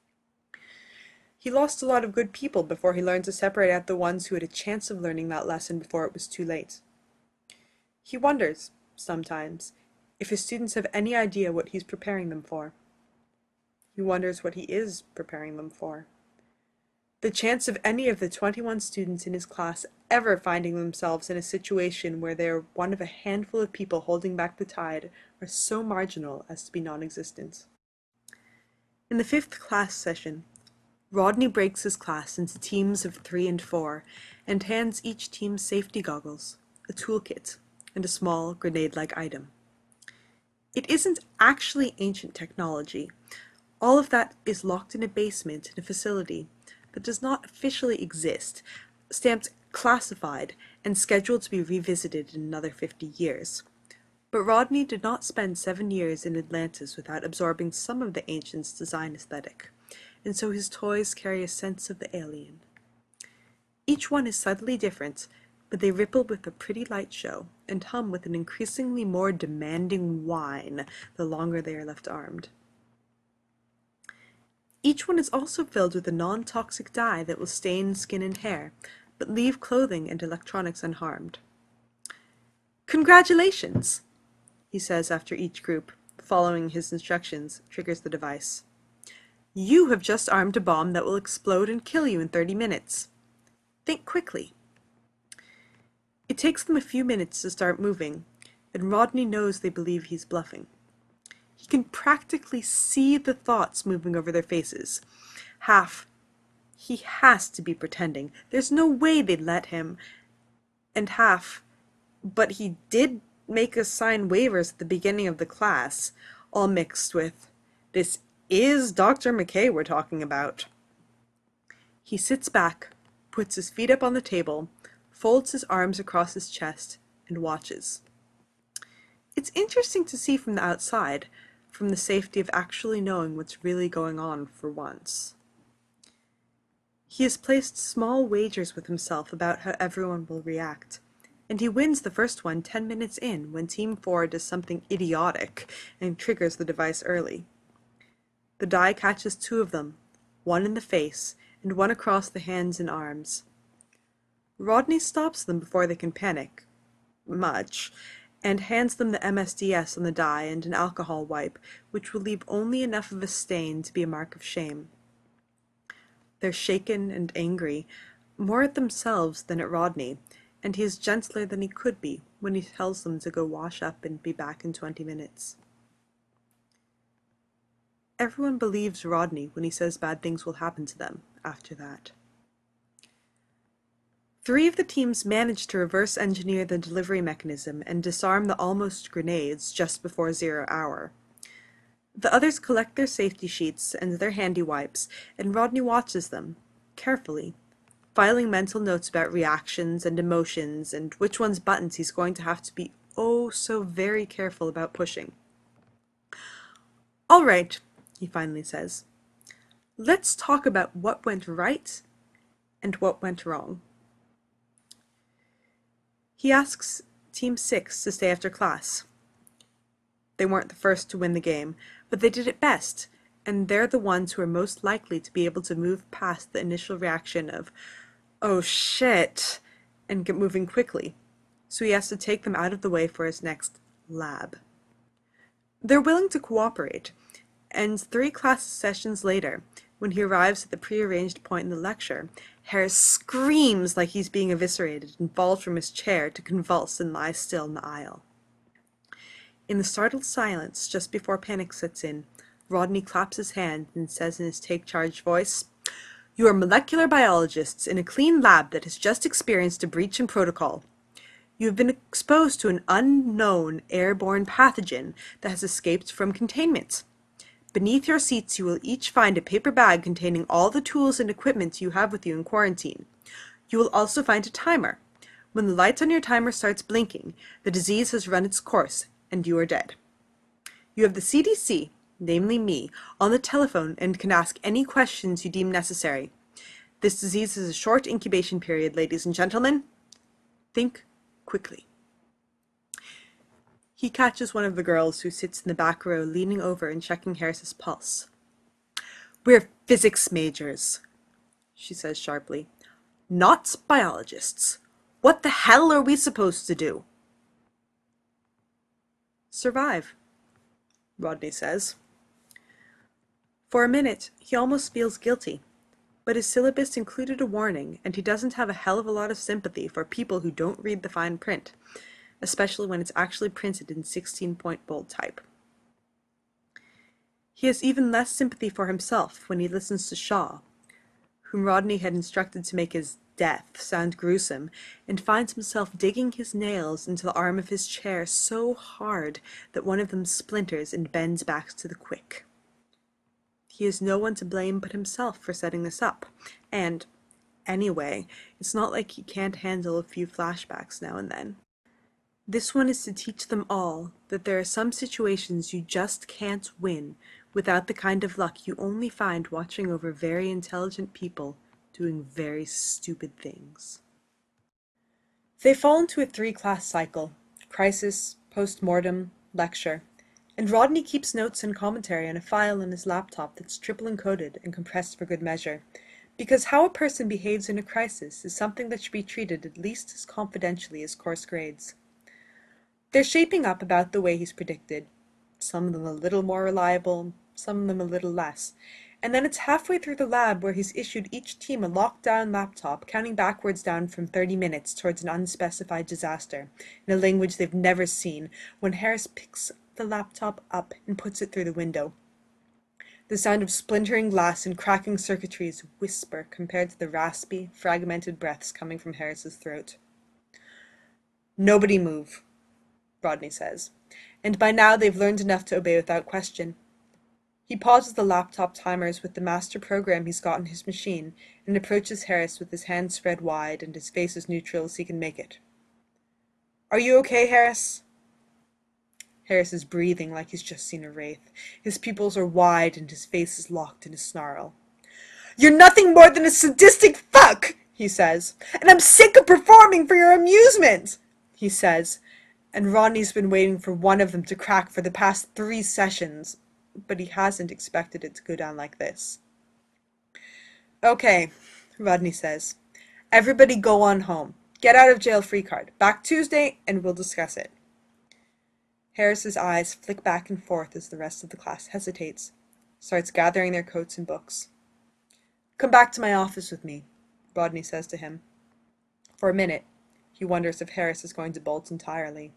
He lost a lot of good people before he learned to separate out the ones who had a chance of learning that lesson before it was too late. He wonders, sometimes, if his students have any idea what he's preparing them for. He wonders what he is preparing them for. The chance of any of the 21 students in his class ever finding themselves in a situation where they are one of a handful of people holding back the tide are so marginal as to be non-existent. In the 5th class session, Rodney breaks his class into teams of 3 and 4 and hands each team safety goggles, a toolkit, and a small grenade-like item. It isn't actually ancient technology. All of that is locked in a basement in a facility that does not officially exist, stamped classified and scheduled to be revisited in another 50 years. But Rodney did not spend 7 years in Atlantis without absorbing some of the ancients' design aesthetic, and so his toys carry a sense of the alien. Each one is subtly different, but they ripple with a pretty light show, and hum with an increasingly more demanding whine the longer they are left armed. Each one is also filled with a non-toxic dye that will stain skin and hair, but leave clothing and electronics unharmed. "Congratulations," he says after each group, following his instructions, triggers the device. You have just armed a bomb that will explode and kill you in 30 minutes. Think quickly. It takes them a few minutes to start moving, and Rodney knows they believe he's bluffing. He can practically see the thoughts moving over their faces. He has to be pretending. There's no way they'd let him. And but he did make us sign waivers at the beginning of the class, all mixed with, "This is Dr. McKay we're talking about." He sits back, puts his feet up on the table, folds his arms across his chest, and watches. It's interesting to see from the outside, from the safety of actually knowing what's really going on for once. He has placed small wagers with himself about how everyone will react, and he wins the first one 10 minutes in when Team 4 does something idiotic and triggers the device early. The die catches 2 of them, one in the face and one across the hands and arms. Rodney stops them before they can panic much, and hands them the MSDS on the die and an alcohol wipe, which will leave only enough of a stain to be a mark of shame. They're shaken and angry, more at themselves than at Rodney, and he is gentler than he could be when he tells them to go wash up and be back in 20 minutes. Everyone believes Rodney when he says bad things will happen to them after that. 3 of the teams manage to reverse engineer the delivery mechanism and disarm the almost grenades just before 0 hour. The others collect their safety sheets and their handy wipes, and Rodney watches them, carefully, filing mental notes about reactions and emotions and which one's buttons he's going to have to be oh so very careful about pushing. "All right," he finally says. "Let's talk about what went right and what went wrong." He asks Team 6 to stay after class. They weren't the first to win the game, but they did it best, and they're the ones who are most likely to be able to move past the initial reaction of, "Oh shit," and get moving quickly, so he has to take them out of the way for his next lab. They're willing to cooperate, and 3 class sessions later, when he arrives at the prearranged point in the lecture, Harris screams like he's being eviscerated and falls from his chair to convulse and lie still in the aisle. In the startled silence just before panic sets in, Rodney claps his hand and says in his take-charge voice, "You are molecular biologists in a clean lab that has just experienced a breach in protocol. You have been exposed to an unknown airborne pathogen that has escaped from containment. Beneath your seats you will each find a paper bag containing all the tools and equipment you have with you in quarantine. You will also find a timer. When the light on your timer starts blinking, the disease has run its course, and you are dead. You have the CDC, namely me, on the telephone and can ask any questions you deem necessary. This disease has a short incubation period, ladies and gentlemen. Think quickly." He catches one of the girls who sits in the back row leaning over and checking Harris's pulse. "We're physics majors," she says sharply, "not biologists. What the hell are we supposed to do?" "Survive," Rodney says. For a minute, he almost feels guilty, but his syllabus included a warning, and he doesn't have a hell of a lot of sympathy for people who don't read the fine print, especially when it's actually printed in 16-point bold type. He has even less sympathy for himself when he listens to Shaw, whom Rodney had instructed to make his death sound gruesome, and finds himself digging his nails into the arm of his chair so hard that one of them splinters and bends back to the quick. He has no one to blame but himself for setting this up, and, anyway, it's not like he can't handle a few flashbacks now and then. This one is to teach them all that there are some situations you just can't win without the kind of luck you only find watching over very intelligent people doing very stupid things. They fall into a 3-class cycle: crisis, post-mortem, lecture, and Rodney keeps notes and commentary on a file on his laptop that's triple encoded and compressed for good measure, because how a person behaves in a crisis is something that should be treated at least as confidentially as course grades. They're shaping up about the way he's predicted. Some of them a little more reliable, some of them a little less. And then it's halfway through the lab where he's issued each team a locked-down laptop, counting backwards down from 30 minutes towards an unspecified disaster, in a language they've never seen, when Harris picks the laptop up and puts it through the window. The sound of splintering glass and cracking circuitry is a whisper compared to the raspy, fragmented breaths coming from Harris's throat. "Nobody move," Rodney says, and by now they've learned enough to obey without question. He pauses the laptop timers with the master program he's got on his machine and approaches Harris with his hands spread wide and his face as neutral as he can make it. "Are you okay, Harris?" Harris is breathing like he's just seen a wraith. His pupils are wide and his face is locked in a snarl. "You're nothing more than a sadistic fuck," he says, "and I'm sick of performing for your amusement," he says, and Rodney's been waiting for one of them to crack for the past 3 sessions. But he hasn't expected it to go down like this. "Okay," Rodney says. "Everybody go on home. Get out of jail free card. Back Tuesday and we'll discuss it." Harris's eyes flick back and forth as the rest of the class hesitates, starts gathering their coats and books. "Come back to my office with me," Rodney says to him. For a minute, he wonders if Harris is going to bolt entirely.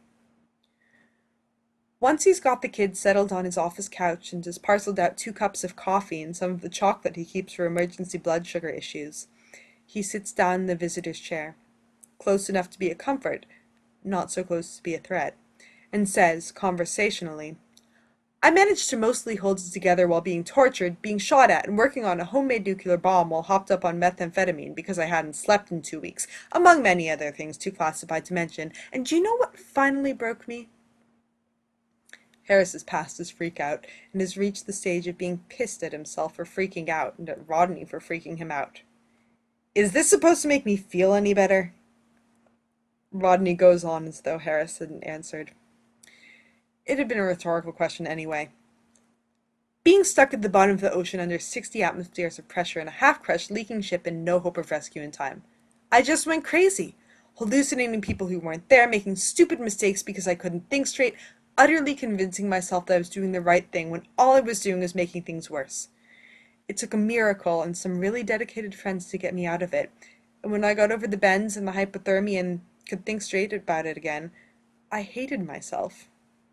Once he's got the kids settled on his office couch and has parceled out 2 cups of coffee and some of the chocolate he keeps for emergency blood sugar issues, he sits down in the visitor's chair, close enough to be a comfort, not so close to be a threat, and says, conversationally, "I managed to mostly hold it together while being tortured, being shot at, and working on a homemade nuclear bomb while hopped up on methamphetamine because I hadn't slept in 2 weeks, among many other things too classified to mention. And do you know what finally broke me?" Harris has passed his freak out and has reached the stage of being pissed at himself for freaking out and at Rodney for freaking him out. "Is this supposed to make me feel any better?" Rodney goes on as though Harris hadn't answered. It had been a rhetorical question anyway. "Being stuck at the bottom of the ocean under 60 atmospheres of pressure in a half-crushed, leaking ship and no hope of rescue in time. I just went crazy, hallucinating people who weren't there, making stupid mistakes because I couldn't think straight, utterly convincing myself that I was doing the right thing when all I was doing was making things worse. It took a miracle and some really dedicated friends to get me out of it, and when I got over the bends and the hypothermia and could think straight about it again, I hated myself."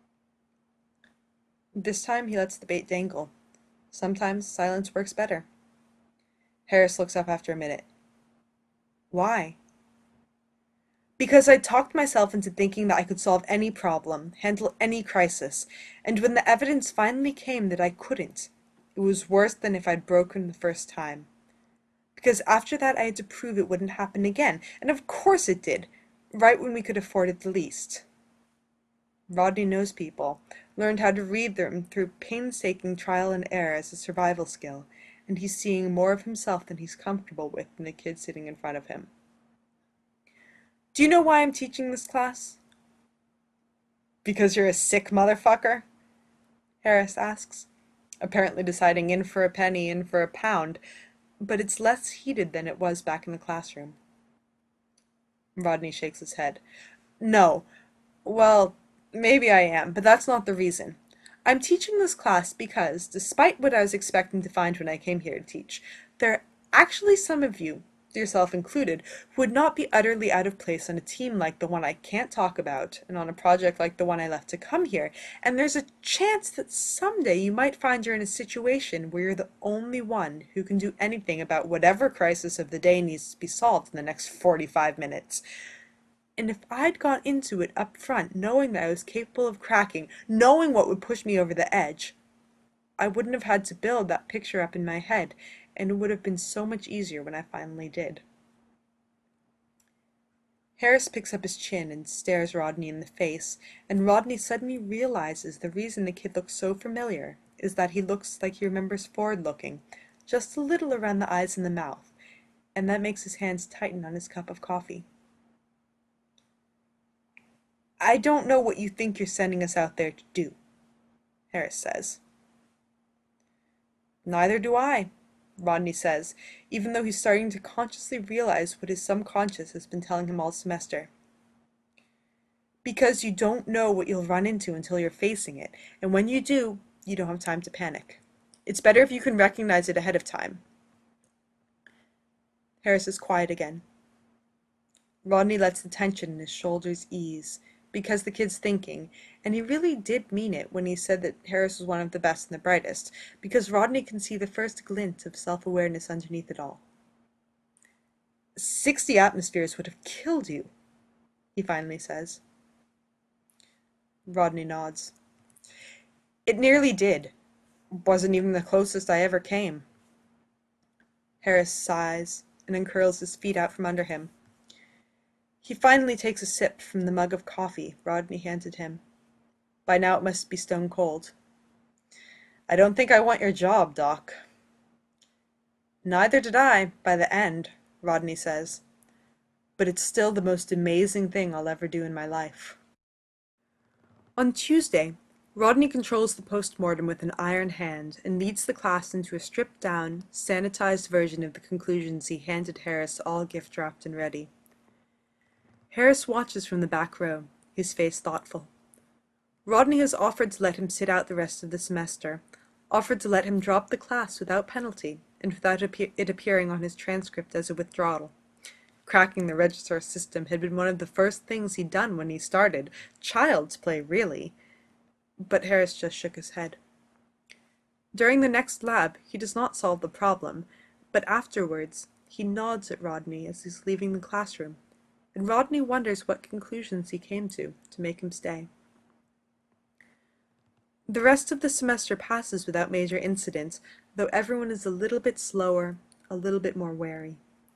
This time he lets the bait dangle. Sometimes silence works better. Harris looks up after a minute. "Why?" "Because I talked myself into thinking that I could solve any problem, handle any crisis, and when the evidence finally came that I couldn't, it was worse than if I'd broken the first time. Because after that I had to prove it wouldn't happen again, and of course it did, right when we could afford it the least." Rodney knows people, learned how to read them through painstaking trial and error as a survival skill, and he's seeing more of himself than he's comfortable with in the kid sitting in front of him. "Do you know why I'm teaching this class?" "Because you're a sick motherfucker?" Harris asks, apparently deciding in for a penny, in for a pound, but it's less heated than it was back in the classroom. Rodney shakes his head. "No. Well, maybe I am, but that's not the reason. I'm teaching this class because, despite what I was expecting to find when I came here to teach, there are actually some of you, yourself included, who would not be utterly out of place on a team like the one I can't talk about, and on a project like the one I left to come here, and there's a chance that someday you might find you're in a situation where you're the only one who can do anything about whatever crisis of the day needs to be solved in the next 45 minutes. And if I'd gone into it up front knowing that I was capable of cracking, knowing what would push me over the edge, I wouldn't have had to build that picture up in my head, and it would have been so much easier when I finally did." Harris picks up his chin and stares Rodney in the face, and Rodney suddenly realizes the reason the kid looks so familiar is that he looks like he remembers Ford looking, just a little around the eyes and the mouth, and that makes his hands tighten on his cup of coffee. "I don't know what you think you're sending us out there to do," Harris says. "Neither do I," Rodney says, even though he's starting to consciously realize what his subconscious has been telling him all semester. Because you don't know what you'll run into until you're facing it, and when you do, you don't have time to panic. It's better if you can recognize it ahead of time. Harris is quiet again. Rodney lets the tension in his shoulders ease, because the kid's thinking, and he really did mean it when he said that Harris was one of the best and the brightest, because Rodney can see the first glint of self-awareness underneath it all. 60 atmospheres would have killed you, he finally says. Rodney nods. It nearly did. Wasn't even the closest I ever came. Harris sighs and uncurls his feet out from under him. He finally takes a sip from the mug of coffee Rodney handed him. By now it must be stone cold. I don't think I want your job, Doc. Neither did I, by the end, Rodney says. But it's still the most amazing thing I'll ever do in my life. On Tuesday, Rodney controls the postmortem with an iron hand and leads the class into a stripped-down, sanitized version of the conclusions he handed Harris all gift-wrapped and ready. Harris watches from the back row, his face thoughtful. Rodney has offered to let him sit out the rest of the semester, offered to let him drop the class without penalty and without it appearing on his transcript as a withdrawal. Cracking the registrar system had been one of the first things he'd done when he started. Child's play, really. But Harris just shook his head. During the next lab, he does not solve the problem, but afterwards he nods at Rodney as he's leaving the classroom, and Rodney wonders what conclusions he came to make him stay. The rest of the semester passes without major incidents, though everyone is a little bit slower, a little bit more wary.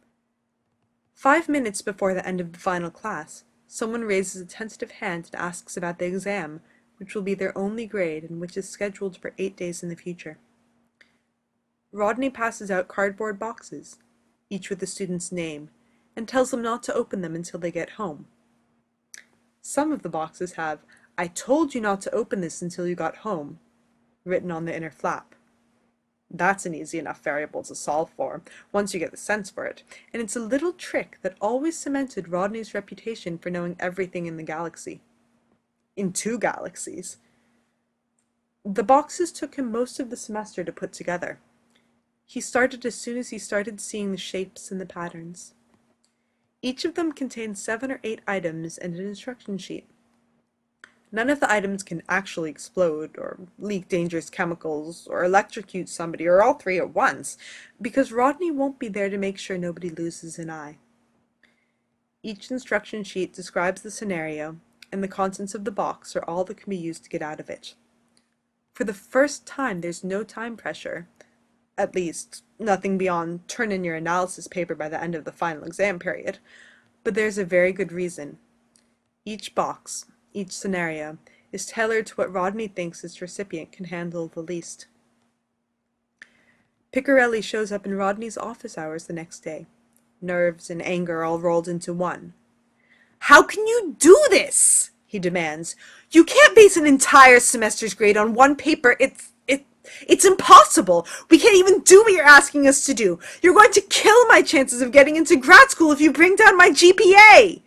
5 minutes before the end of the final class, someone raises a tentative hand and asks about the exam, which will be their only grade and which is scheduled for 8 days in the future. Rodney passes out cardboard boxes, each with the student's name, and tells them not to open them until they get home. Some of the boxes have, "I told you not to open this until you got home," written on the inner flap. That's an easy enough variable to solve for, once you get the sense for it, and it's a little trick that always cemented Rodney's reputation for knowing everything in the galaxy. In 2 galaxies. The boxes took him most of the semester to put together. He started as soon as he started seeing the shapes and the patterns. Each of them contained 7 or 8 items and an instruction sheet. None of the items can actually explode, or leak dangerous chemicals, or electrocute somebody, or all 3 at once, because Rodney won't be there to make sure nobody loses an eye. Each instruction sheet describes the scenario, and the contents of the box are all that can be used to get out of it. For the first time, there's no time pressure. At least, nothing beyond turn in your analysis paper by the end of the final exam period. But there's a very good reason. Each box, each scenario, is tailored to what Rodney thinks its recipient can handle the least. Piccarelli shows up in Rodney's office hours the next day, nerves and anger all rolled into one. "How can you do this?" he demands. "You can't base an entire semester's grade on one paper. It's impossible. We can't even do what you're asking us to do. You're going to kill my chances of getting into grad school if you bring down my GPA."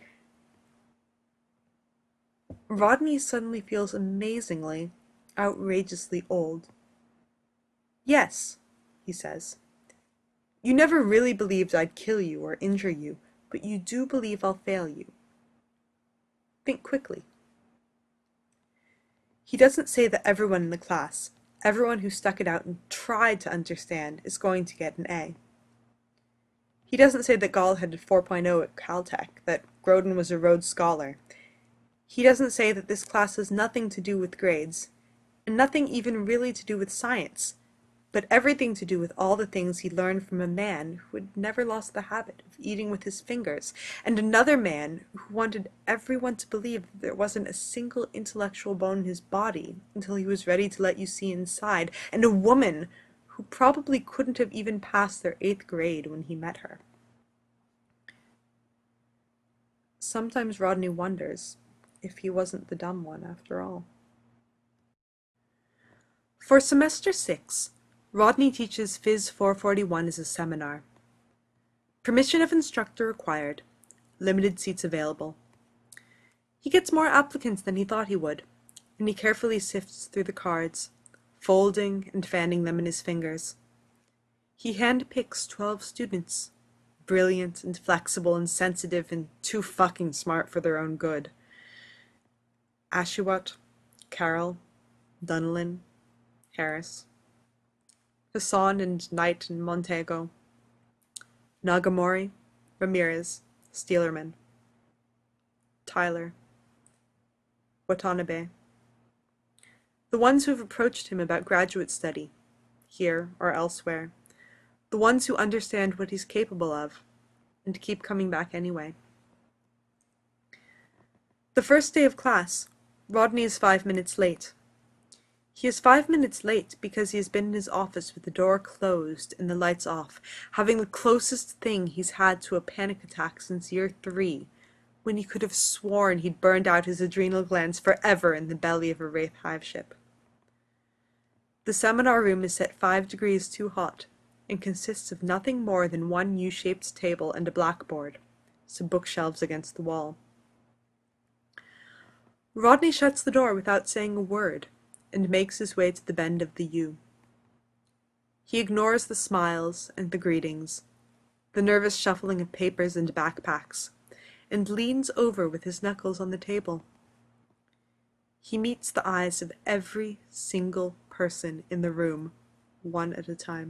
Rodney suddenly feels amazingly, outrageously old. "Yes," he says. "You never really believed I'd kill you or injure you, but you do believe I'll fail you. Think quickly." He doesn't say that everyone in the class, everyone who stuck it out and tried to understand, is going to get an A. He doesn't say that Gall had a 4.0 at Caltech, that Grodin was a Rhodes Scholar. He doesn't say that this class has nothing to do with grades, and nothing even really to do with science, but everything to do with all the things he learned from a man who had never lost the habit of eating with his fingers, and another man who wanted everyone to believe that there wasn't a single intellectual bone in his body until he was ready to let you see inside, and a woman who probably couldn't have even passed their 8th grade when he met her. Sometimes Rodney wonders if he wasn't the dumb one after all. For semester 6, Rodney teaches Phys 441 as a seminar. Permission of instructor required. Limited seats available. He gets more applicants than he thought he would, and he carefully sifts through the cards, folding and fanning them in his fingers. He handpicks 12 students, brilliant and flexible and sensitive and too fucking smart for their own good. Ashuwat, Carroll, Dunlin, Harris, Hassan and Knight and Montego, Nagamori, Ramirez, Steelerman, Tyler, Watanabe. The ones who have approached him about graduate study, here or elsewhere. The ones who understand what he's capable of, and keep coming back anyway. The first day of class, Rodney is 5 minutes late. He is 5 minutes late because he has been in his office with the door closed and the lights off, having the closest thing he's had to a panic attack since year 3, when he could have sworn he'd burned out his adrenal glands forever in the belly of a Wraith Hive ship. The seminar room is set 5 degrees too hot, and consists of nothing more than one U-shaped table and a blackboard, some bookshelves against the wall. Rodney shuts the door without saying a word, and makes his way to the bend of the U. He ignores the smiles and the greetings, the nervous shuffling of papers and backpacks, and leans over with his knuckles on the table. He meets the eyes of every single person in the room, one at a time.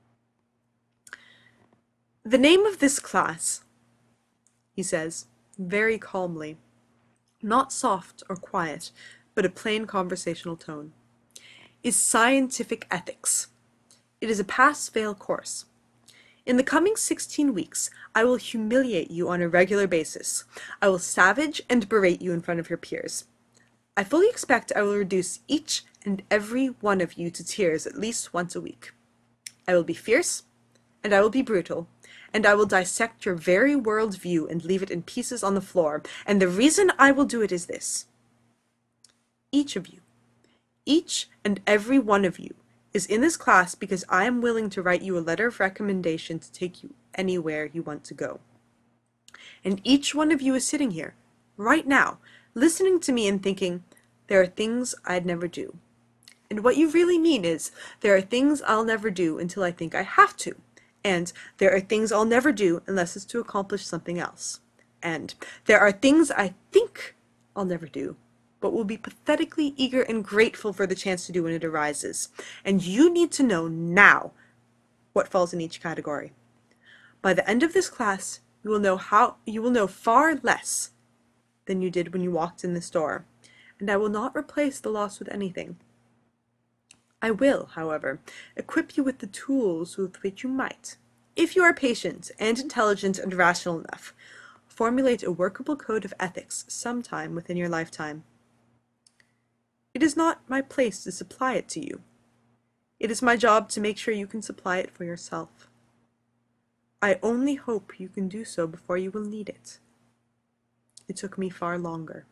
"The name of this class," he says, very calmly, not soft or quiet, but a plain conversational tone, "is Scientific Ethics. It is a pass-fail course. In the coming 16 weeks, I will humiliate you on a regular basis. I will savage and berate you in front of your peers. I fully expect I will reduce each and every one of you to tears at least once a week. I will be fierce, and I will be brutal, and I will dissect your very world view and leave it in pieces on the floor, and the reason I will do it is this. Each of you, each and every one of you, is in this class because I am willing to write you a letter of recommendation to take you anywhere you want to go. And each one of you is sitting here, right now, listening to me and thinking, there are things I'd never do. And what you really mean is, there are things I'll never do until I think I have to. And there are things I'll never do unless it's to accomplish something else. And there are things I think I'll never do, but will be pathetically eager and grateful for the chance to do when it arises. And you need to know now what falls in each category. By the end of this class, you will know far less than you did when you walked in this door, and I will not replace the loss with anything. I will, however, equip you with the tools with which you might, if you are patient and intelligent and rational enough, formulate a workable code of ethics sometime within your lifetime. It is not my place to supply it to you. It is my job to make sure you can supply it for yourself. I only hope you can do so before you will need it. It took me far longer."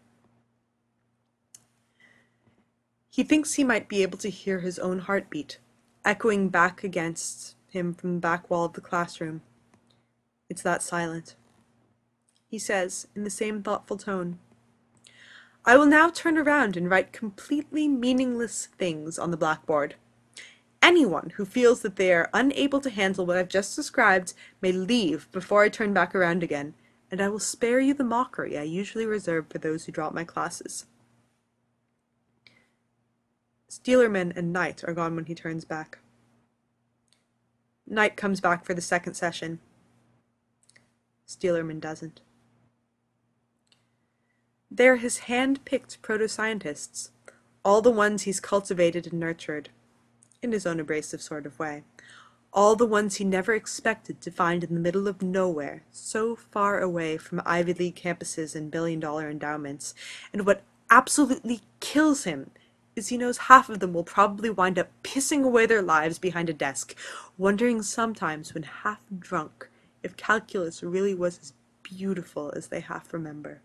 He thinks he might be able to hear his own heartbeat, echoing back against him from the back wall of the classroom. It's that silent. He says, in the same thoughtful tone, "I will now turn around and write completely meaningless things on the blackboard. Anyone who feels that they are unable to handle what I've just described may leave before I turn back around again, and I will spare you the mockery I usually reserve for those who drop my classes." Steelerman and Knight are gone when he turns back. Knight comes back for the second session. Steelerman doesn't. They're his hand-picked proto-scientists, all the ones he's cultivated and nurtured, in his own abrasive sort of way, all the ones he never expected to find in the middle of nowhere, so far away from Ivy League campuses and billion-dollar endowments, and what absolutely kills him is he knows half of them will probably wind up pissing away their lives behind a desk, wondering sometimes when half drunk if calculus really was as beautiful as they half remember.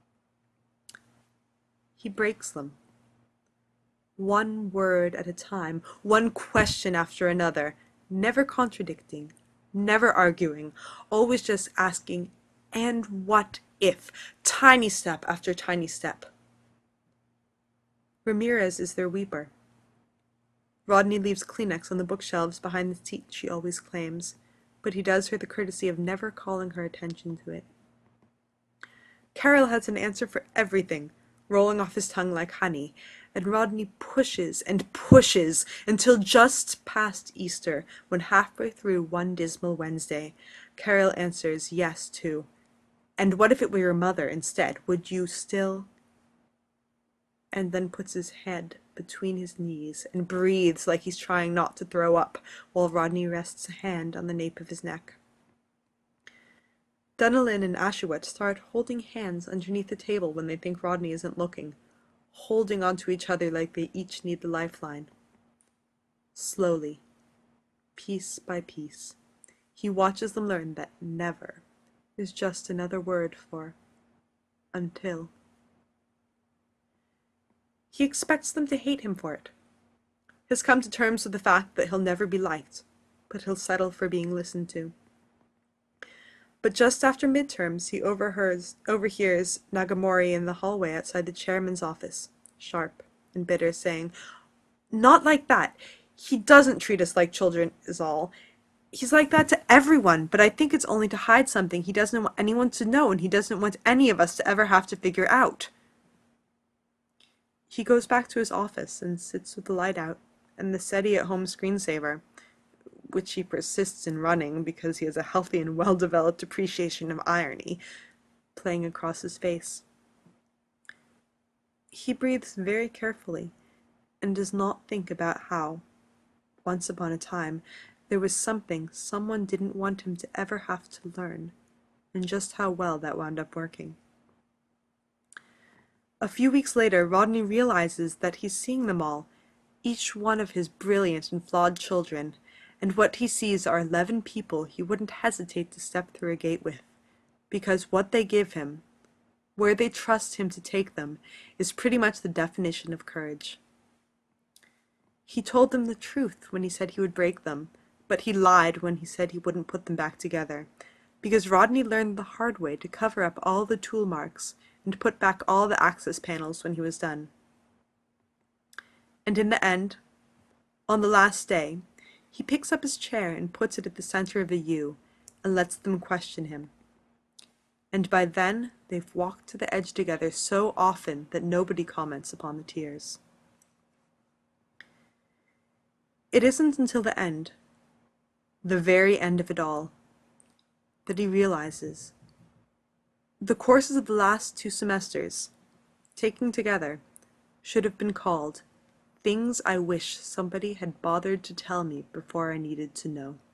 He breaks them. One word at a time, one question after another, never contradicting, never arguing, always just asking, "And what if, tiny step after tiny step. Ramirez is their weeper. Rodney leaves Kleenex on the bookshelves behind the seat she always claims, but he does her the courtesy of never calling her attention to it. Carol has an answer for everything, rolling off his tongue like honey, and Rodney pushes and pushes until just past Easter, when halfway through one dismal Wednesday, Carol answers yes to, "And what if it were your mother instead? Would you still?" And then puts his head between his knees and breathes like he's trying not to throw up, while Rodney rests a hand on the nape of his neck. Dunalyn and Ashewet start holding hands underneath the table when they think Rodney isn't looking, holding onto each other like they each need the lifeline. Slowly, piece by piece, he watches them learn that never is just another word for until. He expects them to hate him for it. Has come to terms with the fact that he'll never be liked, but he'll settle for being listened to. But just after midterms, he overhears Nagamori in the hallway outside the chairman's office, sharp and bitter, saying, "Not like that. He doesn't treat us like children, is all. He's like that to everyone, but I think it's only to hide something he doesn't want anyone to know, and he doesn't want any of us to ever have to figure out." He goes back to his office and sits with the light out and the SETI-at-home screensaver, which he persists in running because he has a healthy and well-developed appreciation of irony, playing across his face. He breathes very carefully and does not think about how, once upon a time, there was something someone didn't want him to ever have to learn, and just how well that wound up working. A few weeks later, Rodney realizes that he's seeing them all, each one of his brilliant and flawed children, and what he sees are 11 people he wouldn't hesitate to step through a gate with, because what they give him, where they trust him to take them, is pretty much the definition of courage. He told them the truth when he said he would break them, but he lied when he said he wouldn't put them back together, because Rodney learned the hard way to cover up all the tool marks and put back all the access panels when he was done. And in the end, on the last day, he picks up his chair and puts it at the center of a U and lets them question him. And by then, they've walked to the edge together so often that nobody comments upon the tears. It isn't until the end, the very end of it all, that he realizes the courses of the last 2 semesters, taken together, should have been called Things I Wish Somebody Had Bothered to Tell Me Before I Needed to Know.